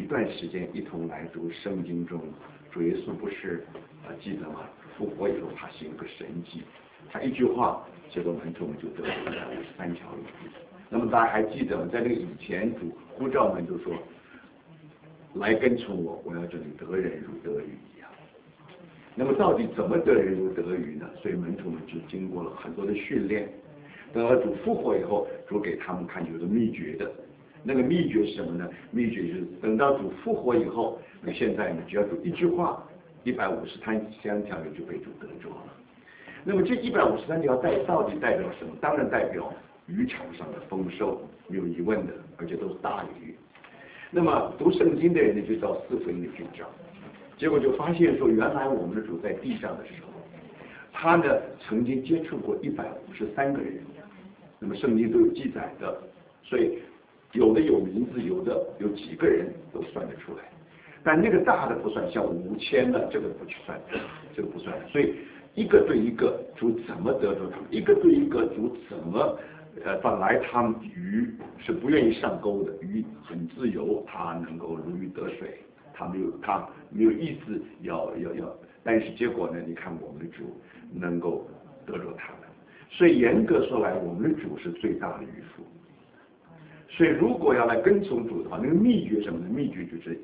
一段时间一同来读圣经中，主耶稣不是记得吗？复活以后他行了个神迹，他一句话，结果门徒们就得了153条鱼。那么大家还记得吗？在那个以前主呼召们就说，来跟从我，我要叫你得人如得鱼一样。那么到底怎么得人如得鱼呢？所以门徒们就经过了很多的训练。等到主复活以后，主给他们看有个秘诀的。那个秘诀是什么呢？秘诀就是等到主复活以后，那现在呢，只要主一句话，153条鱼就被主得着了。那么这153条到底代表什么？当然代表渔场上的丰收，没有疑问的，而且都是大鱼。那么读圣经的人呢，就到4福音里去找，结果就发现说，原来我们的主在地上的时候，他呢曾经接触过153个人，那么圣经都有记载的，所以有的有名字，有的有几个人都算得出来，但那个大的不算，像5000的这个不去算，这个不算，所以一个对一个主怎么得着他们，一个对一个主怎么本来他们鱼是不愿意上钩的，鱼很自由，他能够如鱼得水，他没有意思要，但是结果呢，你看我们的主能够得着他们，所以严格说来，我们的主是最大的渔夫。所以如果要来跟从主的话，那个秘诀什么呢？秘诀就是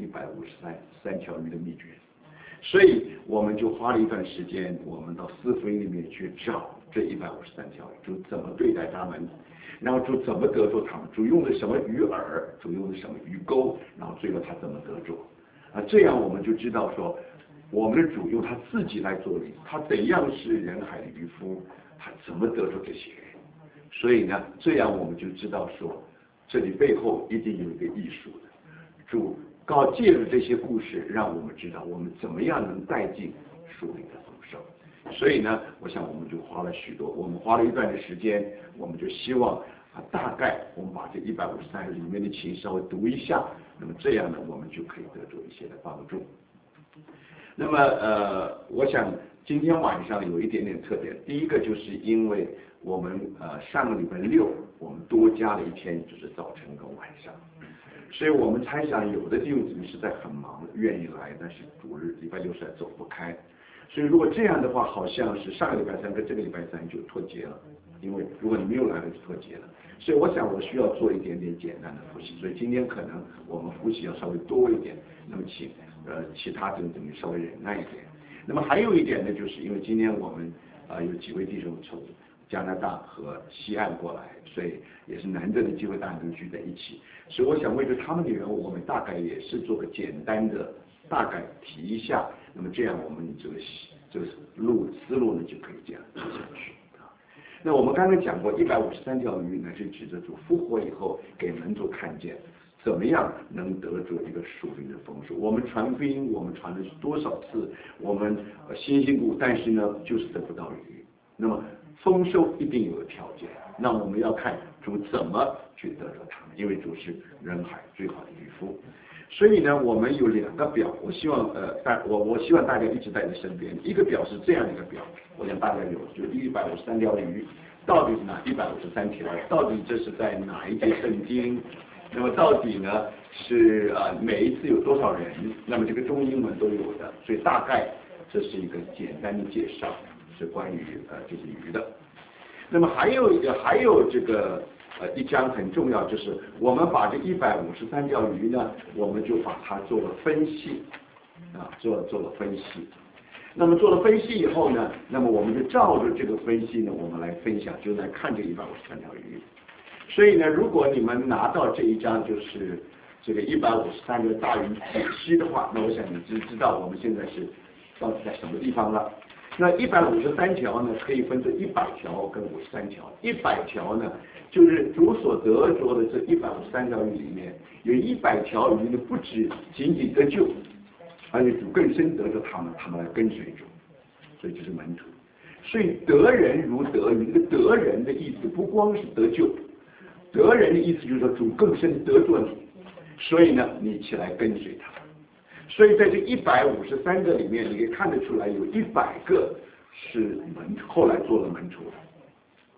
153条鱼的秘诀。所以我们就花了一段时间，我们到4福音里面去找这153条鱼，主怎么对待他们，然后主怎么得着他们，主用的什么鱼饵，主用的什么鱼钩，然后最后他怎么得着这样我们就知道说，我们的主用他自己来做理，他怎样是人海的渔夫，他怎么得着这些人。所以呢，这样我们就知道说，这里背后一定有一个艺术的。主借助这些故事，让我们知道我们怎么样能带进属灵的丰收。所以呢，我想我们就花了一段的时间，我们就希望大概我们把这153里面的情稍微读一下，那么这样呢，我们就可以得到一些的帮助。那么我想今天晚上有一点点特点，第一个就是因为我们上个礼拜6我们多加了一天，就是早晨跟晚上。所以我们猜想有的弟兄姊妹实在很忙，愿意来，但是主日礼拜6实在走不开。所以如果这样的话，好像是上个礼拜3跟这个礼拜3就脱节了，因为如果你没有来就脱节了。所以我想我需要做一点点简单的复习，所以今天可能我们复习要稍微多一点，那么请其他弟兄姊妹稍微忍耐一点。那么还有一点呢，就是因为今天我们有几位弟兄从加拿大和西岸过来，所以也是难得的机会，大家能聚在一起。所以我想为了他们的缘故，我们大概也是做个简单的大概提一下，那么这样我们这个思路呢就可以这样走下去那我们刚才讲过，153条鱼呢是指着主复活以后给门徒看见，怎么样能得着一个属灵的丰收。我们传福音，我们传的是多少次，我们辛辛苦苦，但是呢就是得不到鱼。那么丰收一定有个条件，那我们要看主怎么去得着他们，因为主是人海最好的渔夫。所以呢，我们有2个表，我希望我希望大家一直带在身边。一个表是这样一个表，我想大家有，就153条鱼，到底是哪153条？到底这是在哪一节圣经？那么到底呢是每一次有多少人？那么这个中英文都有的，所以大概这是一个简单的介绍，是关于这些鱼的。那么还有这个一章很重要，就是我们把这153条鱼呢，我们就把它做了分析做了分析。那么做了分析以后呢，那么我们就照着这个分析呢，我们来分享，就来看这153条鱼。所以呢，如果你们拿到这一章，就是这个153个大鱼解析的话，那我想你就知道我们现在是到底在什么地方了。那153条呢，可以分成100条跟53条。100条呢，就是主所得着的这153条鱼里面，有100条鱼呢，不止仅仅得救，而且主更深得着他们来跟随主，所以就是门徒。所以得人如得鱼，这个得人的意思不光是得救，得人的意思就是说主更深得着你，所以呢，你起来跟随他。所以在这153个里面，你可以看得出来，有100个是后来做了门徒的。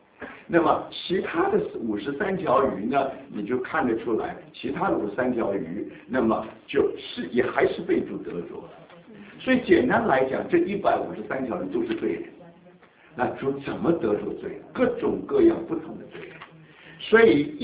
那么其他的53条鱼呢，你就看得出来，其他的53条鱼，那么就是也还是被主得着。所以简单来讲，这153条鱼都是罪人。那主怎么得着罪？各种各样不同的罪人。所以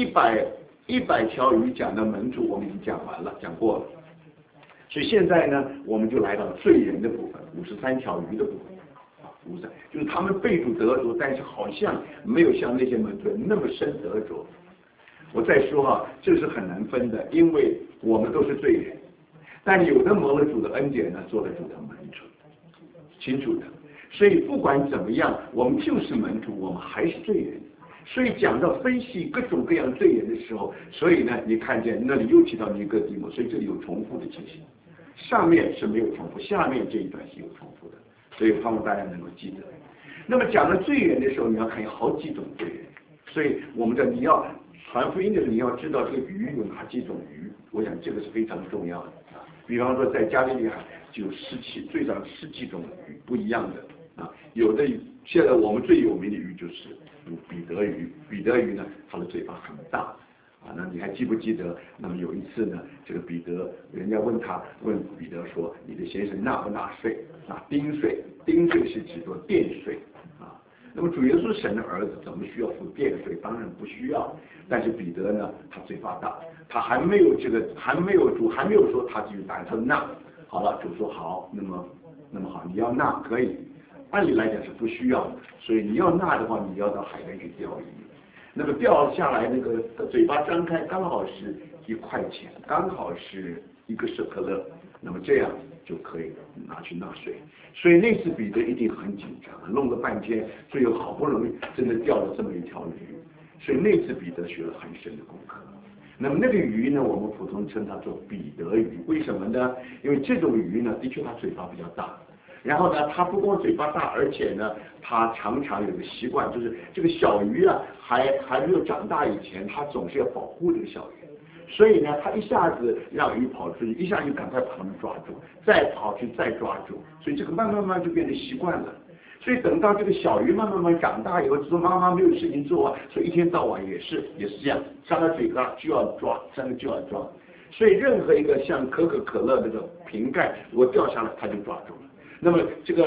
100条鱼讲的门徒，我们已经讲完了，讲过了。所以现在呢，我们就来到罪人的部分，53条鱼的部分。就是他们被主得着，但是好像没有像那些门徒那么深得着。我再说哈，这是很难分的，因为我们都是罪人，但有的蒙了主的恩典呢，做了主的门徒，清楚的。所以不管怎么样，我们就是门徒，我们还是罪人。所以讲到分析各种各样罪人的时候，所以呢，你看见那里又提到尼哥底母，所以这里有重复的情形。上面是没有重复，下面这一段是有重复的。所以盼望大家能够记得。那么讲到罪人的时候，你要看有好几种罪人。所以我们你要传福音的时候，你要知道这个鱼有哪几种鱼。我想这个是非常重要的啊。比方说在加利利海就有最少10几种鱼不一样的啊。有的现在我们最有名的鱼就是彼得鱼。彼得鱼呢，它的嘴巴很大。那你还记不记得？那么有一次呢，这个彼得，人家问彼得说：“你的先生纳不纳税？纳丁税？丁税是指作殿税啊。那么主耶稣神的儿子怎么需要付殿税？当然不需要。但是彼得呢，他嘴巴大，他还没有主还没有说他就答应，他说纳。好了，主说好，那么好，你要纳可以。按理来讲是不需要的，所以你要纳的话，你要到海边去钓鱼。那么掉下来那个嘴巴张开，刚好是1块钱，刚好是1个舍克勒，那么这样就可以拿去纳税。所以那次彼得一定很紧张，弄了半天，最后好不容易真的钓了这么一条鱼。所以那次彼得学了很深的功课。那么那个鱼呢，我们普通称它做彼得鱼，为什么呢？因为这种鱼呢，的确它嘴巴比较大。然后呢，它不光嘴巴大，而且呢，它常常有个习惯，就是这个小鱼啊，还没有长大以前，它总是要保护这个小鱼。所以呢，它一下子让鱼跑出去，一下就赶快把它们抓住，再跑去再抓住，所以这个慢慢就变成习惯了。所以等到这个小鱼慢慢长大以后，说妈妈没有事情做啊，所以一天到晚也是这样，张开嘴巴就要抓，张开就要抓。所以任何一个像可口可乐这个瓶盖，如果掉下来，它就抓住了。那么就是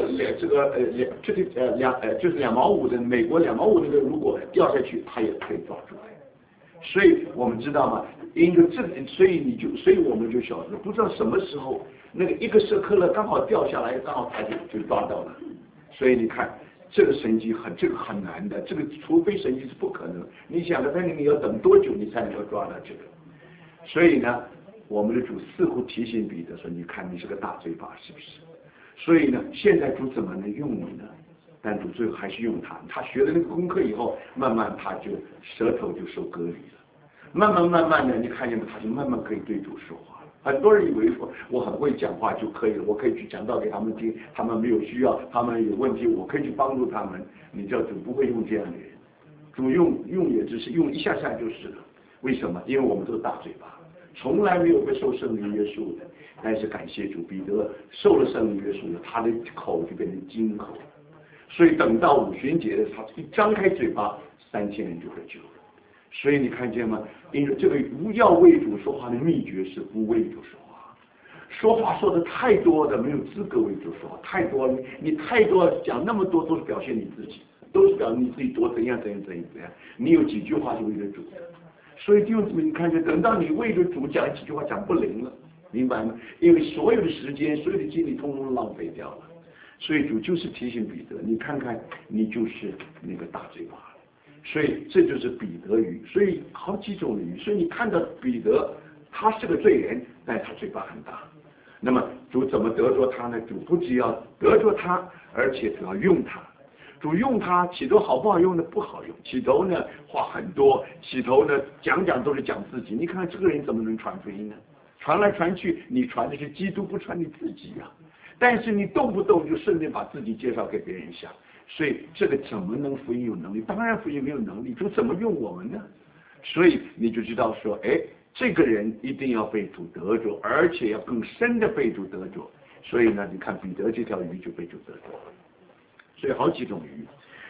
2毛5的美国2毛5那个，如果掉下去，它也可以抓住来。所以我们知道吗？因为所以我们就晓得，不知道什么时候那个1个舍克勒刚好掉下来，刚好它就抓到了。所以你看这个神迹这个很难的，这个除非神迹是不可能。你想着你要等多久你才能够抓到这个？所以呢，我们的主似乎提醒彼得说：“你看你是个大嘴巴，是不是？”所以呢，现在主怎么能用你呢？但主最后还是用他。他学了那个功课以后，慢慢他就舌头就受割礼了。慢慢的，你看见没？他就慢慢可以对主说话了。很多人以为说我很会讲话就可以了，我可以去讲道给他们听，他们没有需要，他们有问题，我可以去帮助他们。你知道主不会用这样的人，主用也只是用一下下就是了。为什么？因为我们都是大嘴巴，从来没有被受圣灵约束的。但是感谢主，彼得受了圣灵约束了，他的口就变成金口。所以等到五旬节的时候，他一张开嘴巴，3000人就得救了。所以你看见吗？因为这个要为主说话的秘诀是不为主说话。说话说的太多的没有资格为主说话，太多了，你太多讲那么多都是表现你自己，都是表现你自己多怎样。你有几句话是为了主的。所以弟兄姊妹，你看见等到你为着主讲几句话讲不灵了。明白吗？因为所有的时间、所有的精力，通通浪费掉了。所以主就是提醒彼得，你看看，你就是那个大嘴巴。所以这就是彼得鱼。所以好几种鱼。所以你看到彼得，他是个罪人，但他嘴巴很大。那么主怎么得着他呢？主不只要得着他，而且主要用他。主用他，起头好不好用呢？不好用。起头呢话很多，起头呢讲都是讲自己。你看这个人怎么能传福音呢？传来传去，你传的是基督，不传你自己呀。但是你动不动就顺便把自己介绍给别人下，所以这个怎么能福音有能力？当然福音没有能力，主怎么用我们呢？所以你就知道说，这个人一定要被主得着，而且要更深的被主得着。所以呢，你看彼得这条鱼就被主得着了。所以好几种鱼。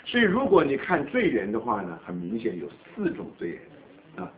所以如果你看罪人的话呢，很明显有4种罪人啊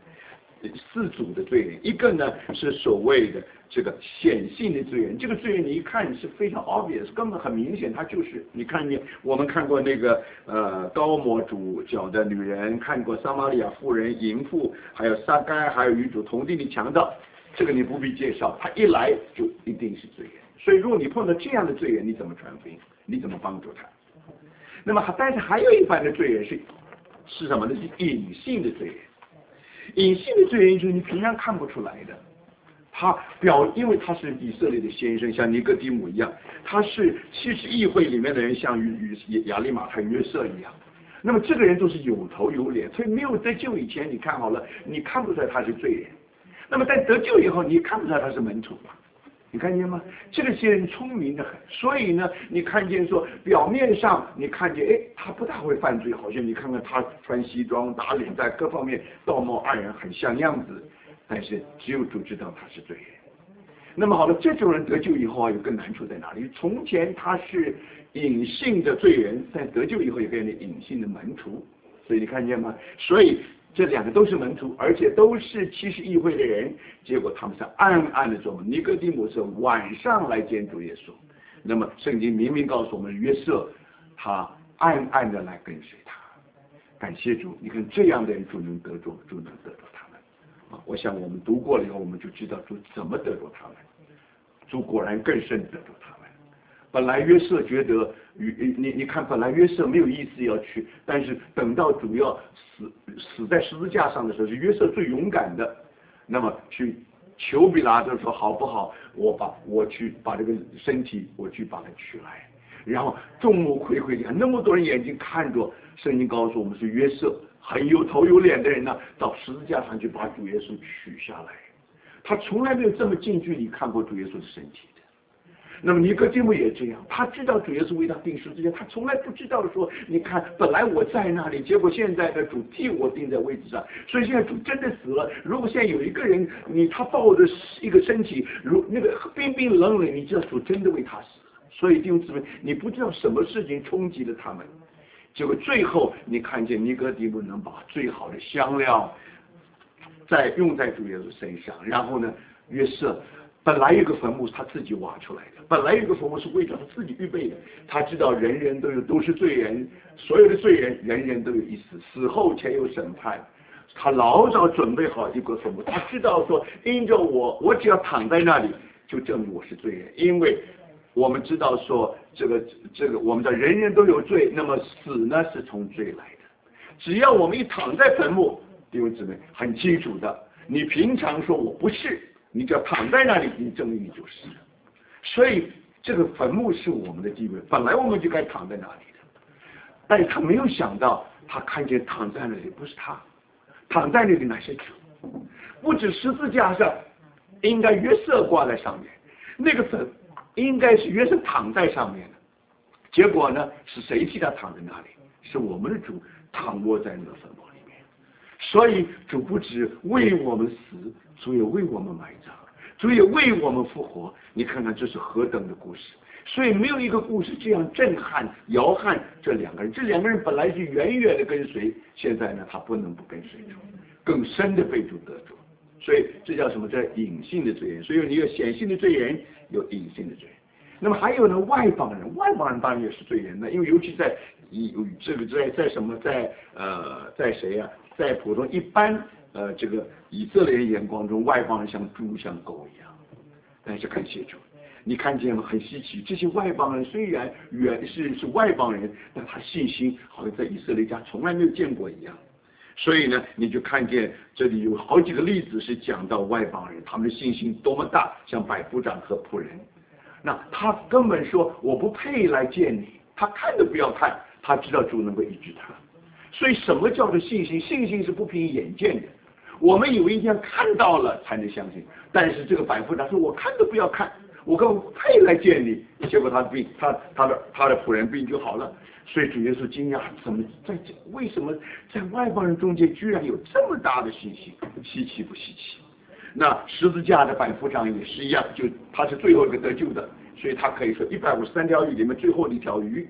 ，4组的罪人。一个呢是所谓的这个显性的罪人，这个罪人你一看是非常 obvious， 根本很明显，他就是你看我们看过那个高摩主角的女人，看过撒玛利亚妇人、淫妇，还有撒该，还有与主同地的强盗，这个你不必介绍，他一来就一定是罪人。所以如果你碰到这样的罪人，你怎么传福音？你怎么帮助他？那么但是还有一番的罪人是什么呢？是隐性的罪人。隐性的罪人就是你平常看不出来的，因为他是以色列的先生，像尼哥底母一样，他是其实议会里面的人，像亚利马太约瑟一样。那么这个人都是有头有脸，所以没有得救以前，你看好了，你看不出来他是罪人。那么在得救以后，你看不出来他是门徒。你看见吗？这个些人聪明的很，所以呢，你看见说表面上你看见，他不大会犯罪，好像你看看他穿西装打领带，各方面道貌岸然，很像样子，但是只有主知道他是罪人。那么好了，这种人得救以后有个难处在哪里？从前他是隐性的罪人，在得救以后也变成隐性的门徒，所以你看见吗？所以这2个都是门徒，而且都是其实议会的人，结果他们是暗暗的做梦。尼哥底母是晚上来见主耶稣，那么圣经明明告诉我们，约瑟他暗暗的来跟随他。感谢主，你看这样的人主能得着他们啊！我想我们读过了以后，我们就知道主怎么得着他们。主果然更甚得着他们。本来约瑟觉得你看，本来约瑟没有意思要去，但是等到主要死在十字架上的时候，是约瑟最勇敢的。那么去求比拉多说好不好，我去把这个身体我去把它取来。然后众目睽睽地看，那么多人眼睛看着，圣经告诉我们是约瑟很有头有脸的人呢，到十字架上去把主耶稣取下来。他从来没有这么近距离看过主耶稣的身体的。那么尼哥底母也这样，他知道主耶稣为他钉十字架，他从来不知道说，你看本来我在那里，结果现在的主替我钉在位置上，所以现在主真的死了。如果现在有一个人，他抱着一个身体，那个冰冰冷冷，你知道主真的为他死了。所以弟兄姊妹，你不知道什么事情冲击了他们，结果最后你看见尼哥底母能把最好的香料用在主耶稣身上，然后呢，约瑟本来有个坟墓是他自己挖出来的，本来有个坟墓是为了他自己预备的。他知道人人都是罪人，所有的罪人人人都有一死，死后前有审判。他老早准备好一个坟墓，他知道说，因着我只要躺在那里，就证明我是罪人，因为我们知道说这个我们的人人都有罪，那么死呢是从罪来的。只要我们一躺在坟墓，弟兄姊妹很清楚的，你平常说我不是，你只要躺在那里，你证明你就是。所以这个坟墓是我们的地位，本来我们就该躺在那里的。但是他没有想到，他看见躺在那里不是他，躺在那里乃是主。不止十字架上应该约瑟挂在上面，那个坟应该是约瑟躺在上面的。结果呢，是谁替他躺在那里？是我们的主躺卧在那个坟墓里面。所以主不止为我们死，主也为我们埋葬，主也为我们复活。你看看这是何等的故事。所以没有一个故事这样震撼摇撼这两个人。这两个人本来是远远的跟随，现在呢他不能不跟随主，更深的被主得着。所以这叫什么？这隐性的罪人。所以你有显性的罪人，有隐性的罪人。那么还有呢，外邦人当然也是罪人的，因为尤其在这个在什么在谁啊？在普通一般这个以色列人眼光中，外邦人像猪像狗一样。但是感谢主，你看见吗？很稀奇，这些外邦人虽然是外邦人，但他信心好像在以色列家从来没有见过一样。所以呢，你就看见这里有好几个例子是讲到外邦人，他们的信心多么大，像百夫长和仆人。那他根本说我不配来见你，他看都不要看，他知道主能够医治他。所以什么叫做信心？信心是不凭眼见的，我们以为一定要看到了才能相信。但是这个百夫长说我看都不要看，我根本不配来见你，结果他的病，他的仆人病就好了。所以主耶稣惊讶，为什么在外邦人中间居然有这么大的信心？稀奇不稀奇？那十字架的百夫长也是一样，就他是最后一个得救的，所以他可以说153条鱼里面最后的一条鱼。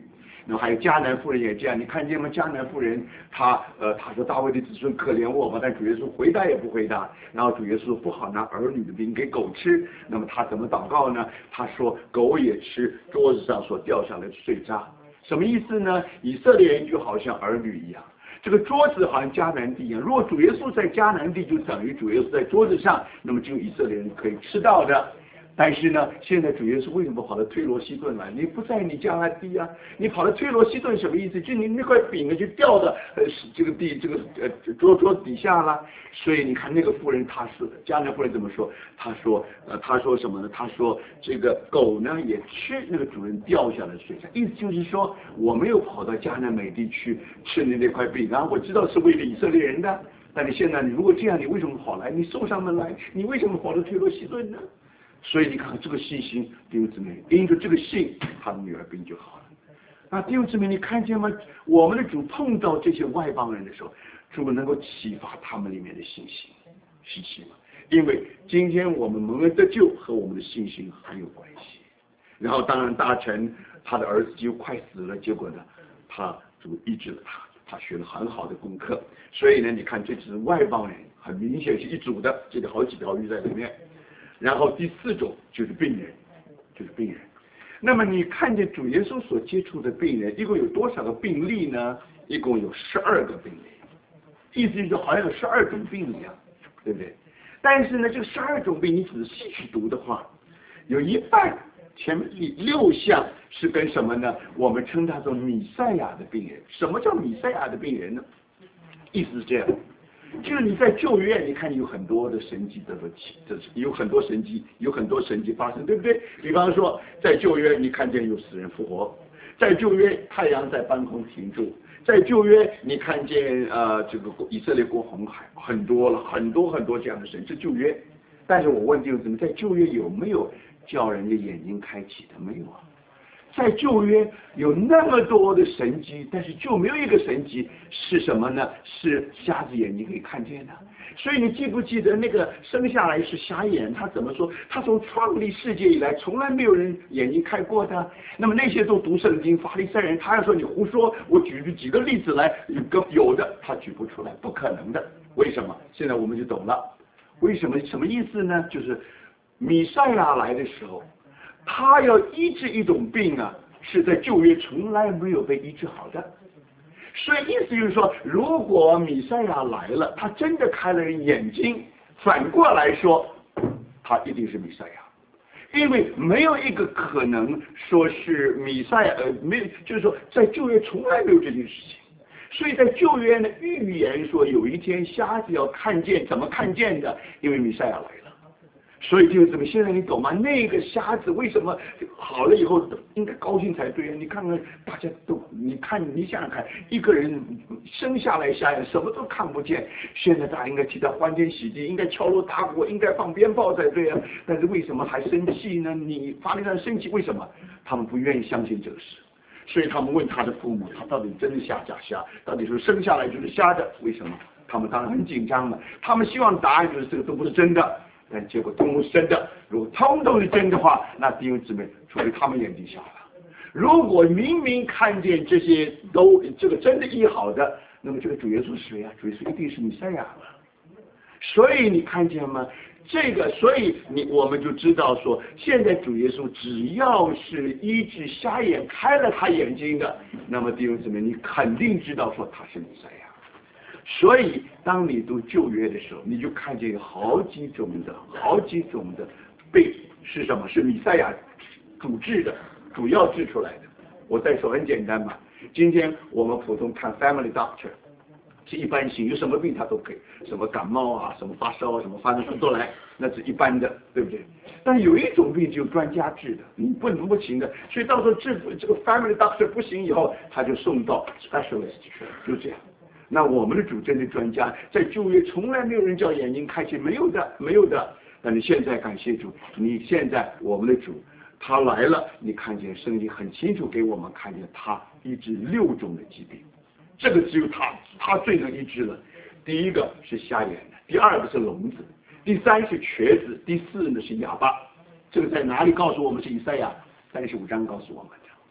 那么还有迦南妇人也这样，你看见吗？迦南妇人她说大卫的子孙可怜我吧，但主耶稣回答也不回答。然后主耶稣说不好拿儿女的饼给狗吃，那么他怎么祷告呢？他说狗也吃桌子上所掉下来的碎渣，什么意思呢？以色列人就好像儿女一样。这个桌子好像迦南地一样，如果主耶稣在迦南地，就等于主耶稣在桌子上，那么只有以色列人可以吃到的。但是呢，现在主耶稣为什么跑到推罗西顿来？你不在你迦南地啊，你跑到推罗西顿什么意思？就你那块饼就掉到这个地桌子底下了。所以你看那个妇人，她是迦南妇人怎么说？她说什么呢？她说这个狗呢也吃那个主人掉下来的碎渣，意思就是说我没有跑到迦南美地去吃你那块饼啊，我知道是为了以色列人的。但是现在你如果这样，你为什么跑来？你送上门来，你为什么跑到推罗西顿呢？所以你看这个信心，弟兄姊妹，因着这个信，他的女儿病就好了。那弟兄姊妹，你看见吗？我们的主碰到这些外邦人的时候，主能够启发他们里面的信心，吗？因为今天我们蒙恩得救和我们的信心很有关系。然后当然大臣他的儿子就快死了，结果呢，他主医治了他学了很好的功课。所以呢，你看这只是外邦人，很明显是一组的，这里好几条鱼在里面。然后第四种就是病人。那么你看见主耶稣所接触的病人，一共有多少个病例呢？一共有12个病例，意思就是好像有12种病一样，对不对？但是呢，这个12种病你仔细去读的话，有一半前面6项是跟什么呢？我们称它做弥赛亚的病人。什么叫弥赛亚的病人呢？意思是这样。就是你在旧约，你看有很多的神迹有很多神迹发生，对不对？比方说，在旧约你看见有死人复活，在旧约太阳在半空停住，在旧约你看见这个以色列过红海，很多这样的神，是旧约。但是我问弟兄姊妹，在旧约有没有叫人家眼睛开启的？没有啊。在旧约有那么多的神迹，但是就没有一个神迹是什么呢？是瞎子眼睛可以看见的。所以你记不记得那个生下来是瞎眼，他怎么说？他从创立世界以来，从来没有人眼睛开过的。那么那些都读圣经法利赛人，他要说你胡说，我举几个例子来，有的他举不出来，不可能的。为什么？现在我们就懂了。为什么？什么意思呢？就是弥赛亚来的时候，他要医治一种病啊，是在旧约从来没有被医治好的。所以意思就是说，如果弥赛亚来了，他真的开了人眼睛，反过来说，他一定是弥赛亚，因为没有一个可能说是弥赛亚，没有，就是说在旧约从来没有这件事情。所以在旧约呢，预言说有一天瞎子要看见，怎么看见的？因为弥赛亚来了。所以就怎么现在你懂吗？那个瞎子为什么好了以后应该高兴才对啊？你看看大家都，你想想看，一个人生下来瞎眼，什么都看不见，现在大家应该替他欢天喜地，应该敲锣打鼓，应该放鞭炮才对啊。但是为什么还生气呢？你法利赛人生气，为什么？他们不愿意相信这个事，所以他们问他的父母，他到底真的瞎假瞎？到底是生下来就是瞎的？为什么？他们当然很紧张了，他们希望答案就是这个都不是真的。但结果通通是真的，如果通通是真的话，那弟兄姊妹，除非他们眼睛瞎了。如果明明看见这些都这个真的医好的，那么这个主耶稣是谁啊？主耶稣一定是弥赛亚了。所以你看见吗？所以我们就知道说，现在主耶稣只要是医治瞎眼、开了他眼睛的，那么弟兄姊妹，你肯定知道说他是弥赛亚。所以当你读旧约的时候，你就看见有好几种的病是什么？是弥赛亚主要治出来的。我再说很简单嘛，今天我们普通看 family doctor 是一般性，有什么病他都可以，什么感冒啊，什么发烧啊，什么发生都来，那是一般的，对不对？但有一种病只有专家治的，你不行的，所以到时候治这个 family doctor 不行以后，他就送到 specialist 去，就这样。那我们的主真的专家，在旧约从来没有人叫眼睛开启，没有的。但是现在感谢主，你现在我们的主他来了，你看见圣经很清楚给我们看见他医治6种的疾病，这个只有他最能医治了。第一个是瞎眼的，第二个是聋子，第三是瘸子，第四呢是哑巴。这个在哪里告诉我们？是以赛亚35章告诉我们的。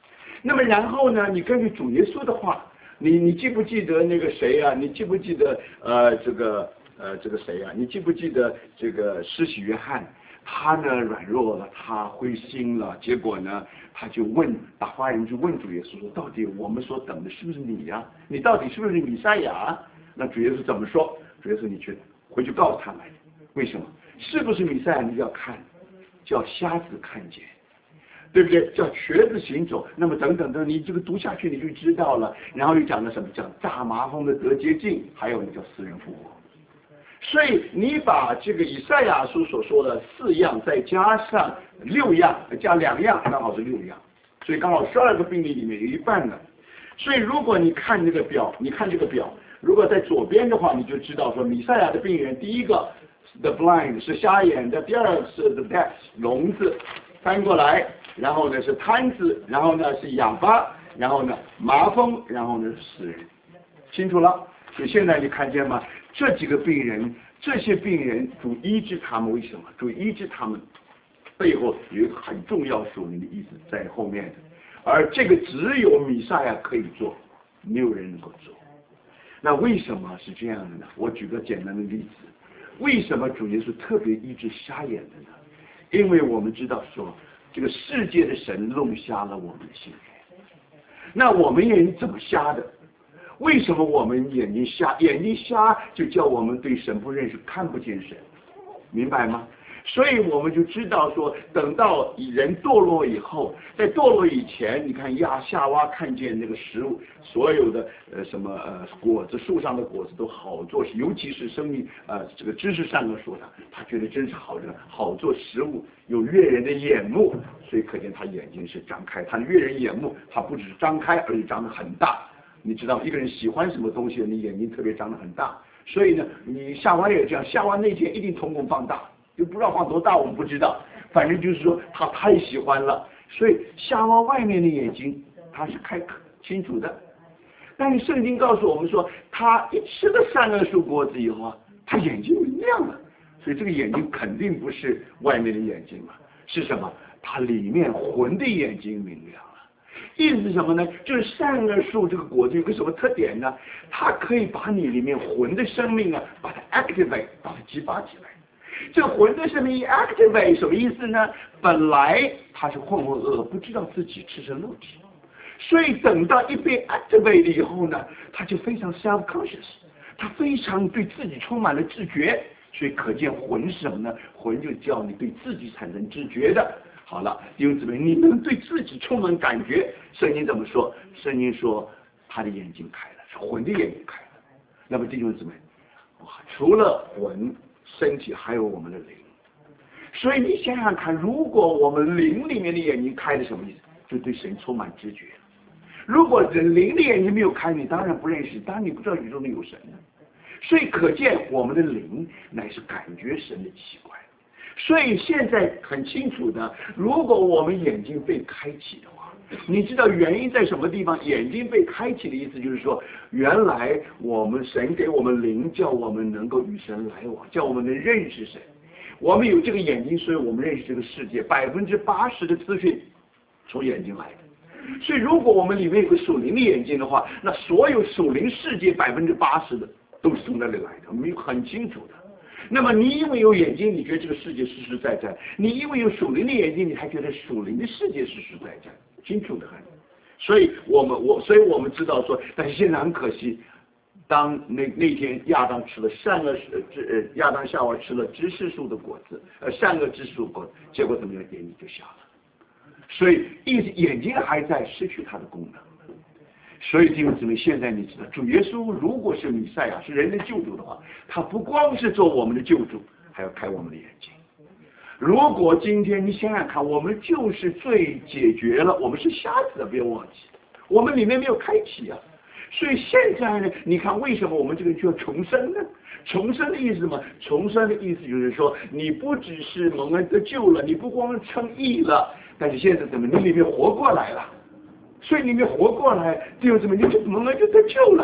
那么然后呢，你根据主耶稣的话，你记不记得那个谁啊？你记不记得这个谁啊？你记不记得这个施洗约翰？他呢软弱了，他灰心了，结果呢，他就打发人去问主耶稣说：“到底我们所等的是不是你呀？你到底是不是弥赛亚？”那主耶稣怎么说？主耶稣你回去告诉他们，为什么？是不是弥赛亚？你要看，叫瞎子看见。对不对？叫瘸子行走，那么等等的，你这个读下去你就知道了。然后又讲了什么？讲大麻风的得洁净，还有叫死人复活。所以你把这个以赛亚书所说的4样，再加上6样，加2样，刚好是6样。所以刚好12个病例里面有一半呢。所以如果你看这个表，如果在左边的话，你就知道说弥赛亚的病人，第一个 the blind 是瞎眼的，第二是 the deaf 聋子，翻过来。然后呢是瘫子，然后呢是哑巴，然后呢麻风，然后呢死人，清楚了？所以现在你看见吗？这些病人主医治他们，为什么？主医治他们背后有一个很重要属灵的意思在后面的，而这个只有弥赛亚可以做，没有人能够做。那为什么是这样的呢？我举个简单的例子，为什么主耶稣特别医治瞎眼的呢？因为我们知道说。这个世界的神弄瞎了我们的心眼，那我们眼睛怎么瞎的？为什么我们眼睛瞎？眼睛瞎就叫我们对神不认识，看不见神，明白吗？所以我们就知道说，等到人堕落以后，在堕落以前，你看夏娃看见那个食物，所有的果子，树上的果子都好做，尤其是生命这个知识善恶树上，他觉得真是好做食物，有悦人的眼目，所以可见他眼睛是张开，他的悦人眼目，他不只是张开，而且张得很大。你知道一个人喜欢什么东西，你眼睛特别张得很大，所以呢，你夏娃也这样，夏娃那天一定瞳孔放大。就不知道放多大，我们不知道，反正就是说他太喜欢了，所以夏娃外面的眼睛他是开清楚的，但是圣经告诉我们说，他一吃了善恶树果子以后啊，他眼睛明亮了，所以这个眼睛肯定不是外面的眼睛嘛，是什么？他里面魂的眼睛明亮了。意思是什么呢？就是善恶树这个果子有个什么特点呢？它可以把你里面魂的生命啊，把它 activate， 把它激发起来。这个魂的生命一 activate 什么意思呢？本来他是浑浑噩噩，不知道自己赤身露体，所以等到一被 activate 以后呢，他就非常 self-conscious， 他非常对自己充满了知觉，所以可见魂是什么呢？魂就叫你对自己产生知觉的。好了，弟兄姊妹，你能对自己充满感觉？圣经怎么说？圣经说他的眼睛开了，是魂的眼睛开了。那么弟兄姊妹，除了魂，身体还有我们的灵，所以你想想看，如果我们灵里面的眼睛开了，什么意思？就对神充满知觉。如果人灵的眼睛没有开，你当然不认识，当然你不知道宇宙里有神了。所以可见我们的灵乃是感觉神的器官。所以现在很清楚的，如果我们眼睛被开启的话，你知道原因在什么地方？眼睛被开启的意思就是说，原来我们神给我们灵，叫我们能够与神来往，叫我们能认识神。我们有这个眼睛，所以我们认识这个世界，80%的资讯从眼睛来的。所以如果我们里面有个属灵的眼睛的话，那所有属灵世界80%的都是从那里来的，我们很清楚的。那么你因为有眼睛，你觉得这个世界实实在在；你因为有属灵的眼睛，你还觉得属灵的世界实实在在，清楚的很。所以我们知道说，但是现在很可惜，当那天亚当吃了亚当夏娃吃了知识树的果子，善恶知识树果子，结果怎么样？眼睛就瞎了。所以眼睛还在失去它的功能。所以弟兄姊妹，现在你知道，主耶稣如果是弥赛亚，是人的救主的话，他不光是做我们的救主，还要开我们的眼睛。如果今天你想想看，我们就是罪解决了，我们是瞎子的，不要忘记，我们里面没有开启啊。所以现在呢，你看为什么我们这个就要重生呢？重生的意思什么？重生的意思就是说，你不只是蒙恩得救了，你不光称义了，但是现在怎么你里面活过来了？所以你们活过来，弟兄姊妹，你就蒙恩就得救了。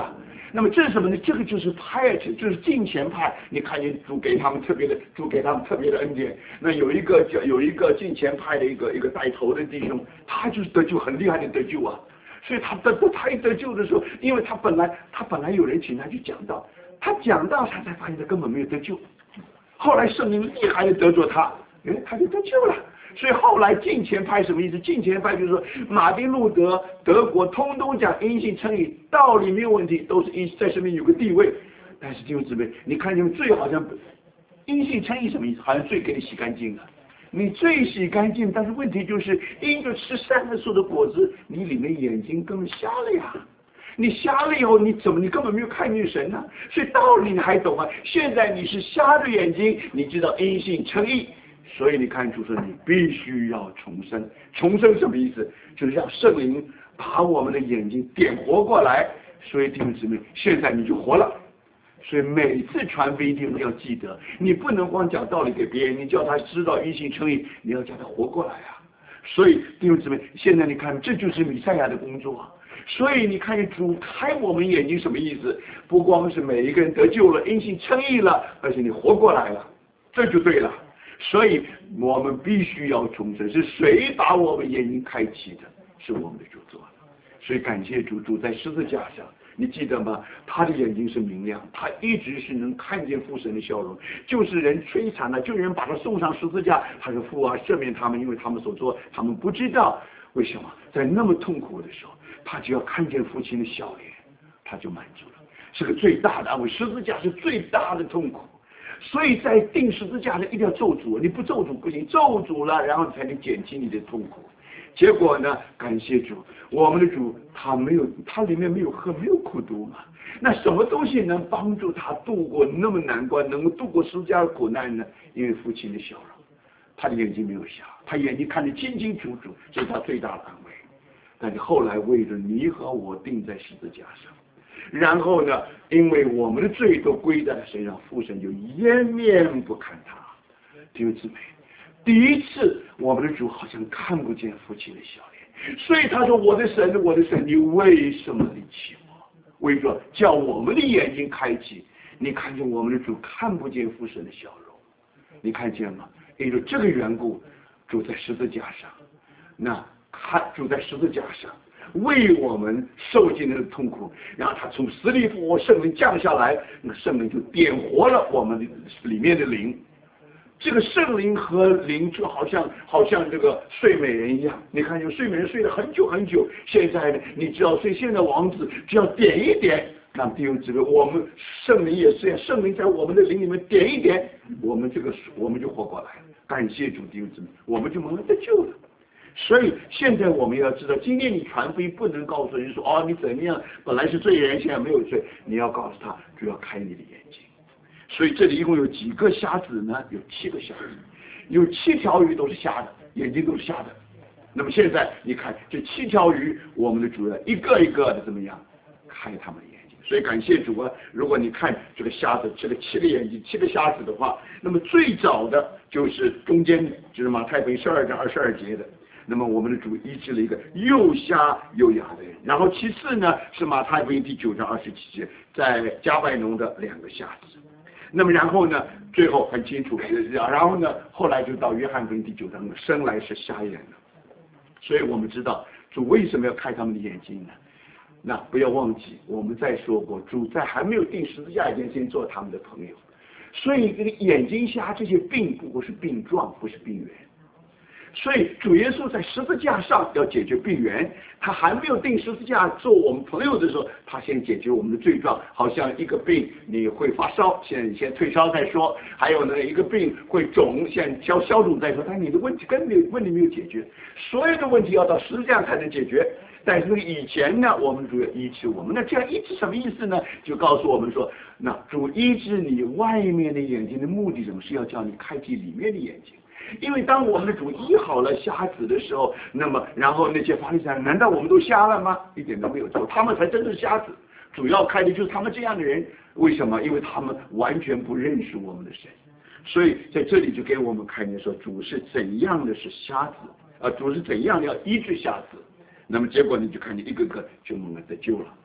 那么这是什么呢？这个就是piety，就是敬虔派。你看见主给他们特别的恩典。那有一个敬虔派的一个带头的弟兄，他就是得救，很厉害的得救啊。所以他一得救的时候，因为他本来有人请他去讲道，他讲道他才发现他根本没有得救。后来圣灵厉害的得着他，他就得救了。所以后来敬虔派什么意思？敬虔派就是说，马丁路德德国通通讲因信称义，道理没有问题，都是在上面有个地位。但是弟兄姊妹，你看见罪好像因信称义什么意思？好像罪给你洗干净了，你罪洗干净，但是问题就是因着吃善恶树的果子，你里面眼睛更瞎了呀。你瞎了以后，你根本没有看见神啊？所以道理你还懂啊？现在你是瞎着眼睛，你知道因信称义。所以你看主说你必须要重生。重生什么意思？就是让圣灵把我们的眼睛点活过来。所以弟兄姊妹，现在你就活了。所以每次传福音一定要记得，你不能光讲道理给别人，你叫他知道因信称义，你要叫他活过来啊。所以弟兄姊妹，现在你看这就是弥赛亚的工作啊。所以你看见主开我们眼睛什么意思？不光是每一个人得救了，因信称义了，而且你活过来了，这就对了。所以我们必须要重生。是谁把我们眼睛开启的？是我们的主做的。所以感谢主，主在十字架上，你记得吗？他的眼睛是明亮，他一直是能看见父神的笑容。就是人摧残了，就人把他送上十字架，他说父啊，赦免他们，因为他们所做，他们不知道。为什么？在那么痛苦的时候，他只要看见父亲的笑脸，他就满足了。是个最大的安慰。十字架是最大的痛苦。所以在钉十字架的一定要咒诅，你不咒诅不行，咒诅了，然后才能减轻你的痛苦。结果呢，感谢主，我们的主他里面没有喝，没有苦毒嘛。那什么东西能帮助他度过那么难关，能够度过十字架的苦难呢？因为父亲的笑容，他的眼睛没有瞎，他眼睛看得清清楚楚，这是他最大的安慰。但是后来为了你和我钉在十字架上。然后呢，因为我们的罪都归在他身上，父神就掩面不看他。弟兄姊妹，第一次我们的主好像看不见父亲的笑脸，所以他说：“我的神，我的神，你为什么离弃我？”为说叫我们的眼睛开启，你看见我们的主看不见父神的笑容，你看见吗？因为这个缘故，主在十字架上，主在十字架上。为我们受尽的痛苦，然后他从死里复活，圣灵降下来，那圣灵就点活了我们里面的灵。这个圣灵和灵就好像这个睡美人一样，你看，有睡美人睡了很久很久，现在呢，你只要睡，现在王子只要点一点，那弟兄姊妹，我们圣灵也是，圣灵在我们的灵里面点一点，我们就活过来了。感谢主，弟兄姊妹，我们就蒙了得救了。所以现在我们要知道，今天你传福音不能告诉人说哦，你怎么样，本来是罪人，现在没有罪。你要告诉他，就要开你的眼睛。所以这里一共有几个瞎子呢？有7个瞎子，有7条鱼都是瞎的，眼睛都是瞎的。那么现在你看这7条鱼，我们的主人一个一个的怎么样开他们的眼睛？所以感谢主啊！如果你看这个瞎子，这个7个眼睛，7个瞎子的话，那么最早的就是中间就是马太福音12章22节的。那么我们的主医治了一个又瞎又哑的人，然后其次呢是马太福音第9章27节，在加百农的2个瞎子。那么然后呢，最后很清楚，然后呢，后来就到约翰福音第9章，生来是瞎眼的。所以我们知道主为什么要开他们的眼睛呢？那不要忘记，我们再说过，主在还没有钉十字架以前，先做他们的朋友。所以这个眼睛瞎这些病不过是病状，不是病源。所以主耶稣在十字架上要解决病源，他还没有钉十字架做我们朋友的时候，他先解决我们的罪状。好像一个病你会发烧，先退烧再说；还有呢，一个病会肿，先消肿再说。但你的问题问题没有解决，所有的问题要到十字架才能解决。但是以前呢，我们主要医治我们，那这样医治什么意思呢？就告诉我们说，那主医治你外面的眼睛的目的，什么是要叫你开启里面的眼睛。因为当我们的主医好了瞎子的时候，那么然后那些法利赛人，难道我们都瞎了吗？一点都没有错，他们才真是瞎子。主要开的就是他们这样的人。为什么？因为他们完全不认识我们的神。所以在这里就给我们看见说，主是怎样的是瞎子，主是怎样的要医治瞎子。那么结果你就看见一个个就蒙了得救了。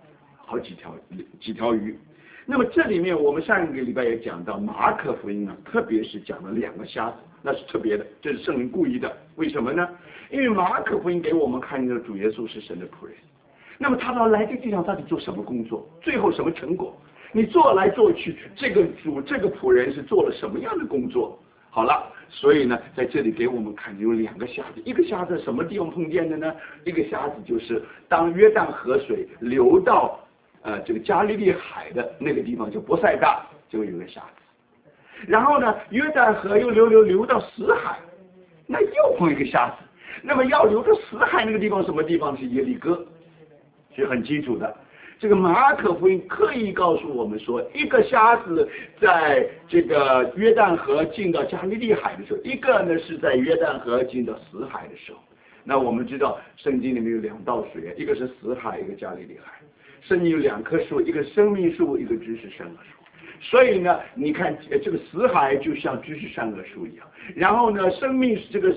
好几条鱼。那么这里面我们上一个礼拜也讲到马可福音啊，特别是讲了2个瞎子，那是特别的，这是圣灵故意的。为什么呢？因为马可福音给我们看见主耶稣是神的仆人，那么他来这地上到底做什么工作，最后什么成果？你做来做去，这个仆人是做了什么样的工作？好了，所以呢，在这里给我们看有2个瞎子，一个瞎子什么地方碰见的呢？一个瞎子就是当约旦河水流到这个加利利海的那个地方，叫伯赛大，就有个瞎子。然后呢，约旦河又流到死海，那又碰一个瞎子。那么要流到死海那个地方，什么地方？是耶利哥，是很清楚的。这个马可福音刻意告诉我们说，一个瞎子在这个约旦河进到加利利海的时候，一个呢是在约旦河进到死海的时候。那我们知道圣经里面有2道水，一个是死海，一个加利利海。圣经有2棵树，一个生命树，一个知识善恶树。所以呢，你看这个死海就像知识善恶树一样，然后呢，生命这个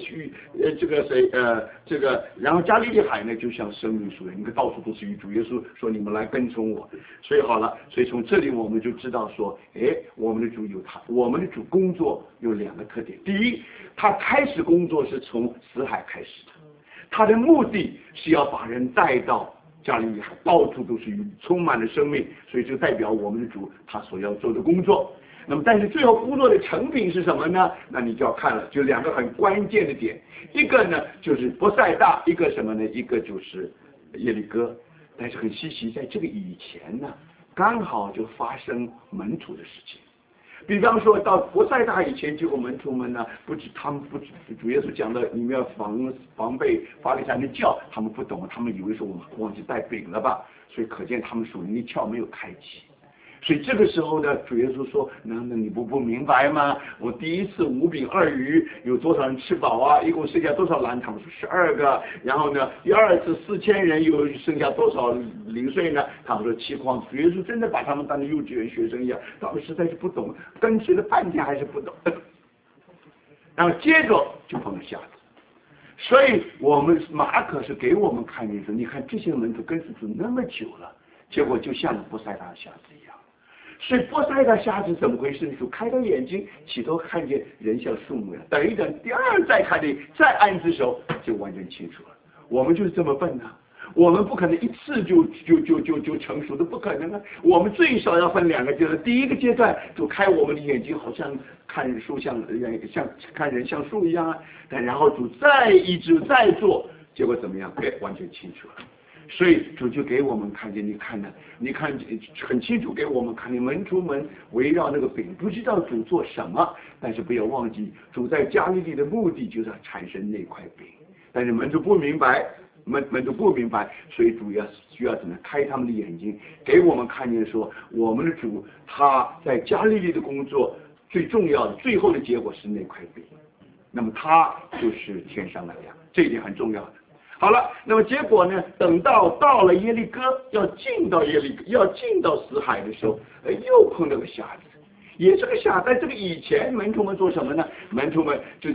然后加利利海呢就像生命树一样，你看到处都是鱼。主耶稣说：“你们来跟从我。”所以好了，所以从这里我们就知道说，我们的主我们的主工作有2个特点。第一，他开始工作是从死海开始的，他的目的是要把人带到加利利海，到处都是鱼，充满了生命，所以就代表我们的主他所要做的工作。那么但是最后工作的成品是什么呢？那你就要看了，就2个很关键的点，一个呢就是伯赛大，一个什么呢？一个就是耶利哥。但是很稀奇，在这个以前呢，刚好就发生门徒的事情。比方说到伯赛大以前，结果门徒们呢，他们不知主耶稣讲的，你们要防备法利赛人的教，他们不懂，他们以为说我们忘记带饼了吧，所以可见他们属灵的窍没有开启。所以这个时候呢，主耶稣说：“那你不明白吗？我第一次5饼2鱼，有多少人吃饱啊？一共剩下多少篮？他们说12个。然后呢，第2次4000人，又剩下多少零碎呢？他们说7筐。主耶稣真的把他们当成幼稚园学生一样，他们实在是不懂，跟随了半天还是不懂。然后接着就碰到瞎子。所以我们马可是给我们看见说，你看这些门徒跟随主那么久了，结果就像伯赛大的瞎子一样。所以伯赛大瞎子怎么回事？主开开眼睛，起头看见人像树木一样，等一等，第2再看见，再按只手，就完全清楚了。我们就是这么笨啊！我们不可能一次就成熟的，不可能啊！我们最少要分2个阶段。第一个阶段就开我们的眼睛，好像看树像看人像树一样啊。但然后主再医治再做，结果怎么样？完全清楚了。所以主就给我们看见，你看很清楚给我们看见，门徒们围绕那个饼，不知道主做什么，但是不要忘记主在加利利的目的就是要产生那块饼，但是门徒不明白，所以主要需要怎么开他们的眼睛，给我们看见说，我们的主他在加利利的工作最重要的最后的结果是那块饼，那么他就是天上的粮，这一点很重要的。好了，那么结果呢？等到了耶利哥，要进到死海的时候，又碰到个瞎子，也是个瞎子。在这个以前，门徒们做什么呢？门徒们就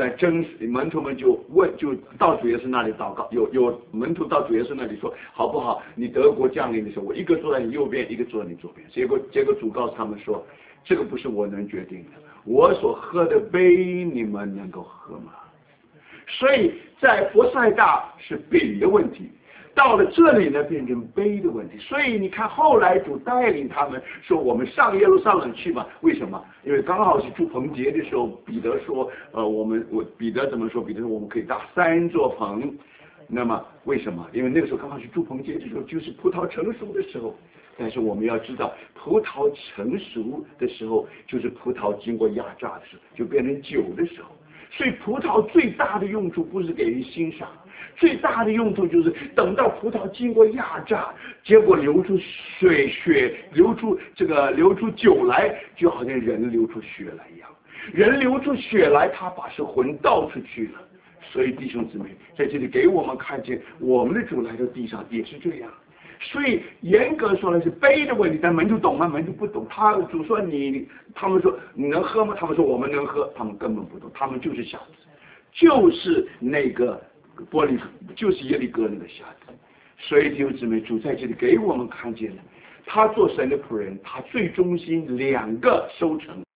到主耶稣那里祷告。有门徒到主耶稣那里说：“好不好？你德国降临的时候，我一个坐在你右边，一个坐在你左边。”结果主告诉他们说：“这个不是我能决定的，我所喝的杯，你们能够喝吗？”所以在伯赛大是饼的问题，到了这里呢变成杯的问题。所以你看后来主带领他们说，我们上耶路撒冷去吧。为什么？因为刚好是住棚节的时候，彼得说彼得怎么说？彼得说我们可以搭3座棚。那么为什么？因为那个时候刚好是住棚节的时候，就是葡萄成熟的时候。但是我们要知道，葡萄成熟的时候就是葡萄经过压榨的时候，就变成酒的时候。所以葡萄最大的用处不是给人欣赏，最大的用处就是等到葡萄经过压榨，结果流出流出酒来，就好像人流出血来一样。人流出血来，他把是魂倒出去了。所以弟兄姊妹，在这里给我们看见，我们的主来到地上也是这样。所以严格说来是杯的问题，但门徒懂吗？门徒不懂。主说他们说你能喝吗？他们说我们能喝，他们根本不懂，他们就是瞎子，就是那个玻璃，就是耶利哥那个瞎子。所以弟兄姊妹，主在这里给我们看见了， 他做神的仆人，他最忠心，2个收成，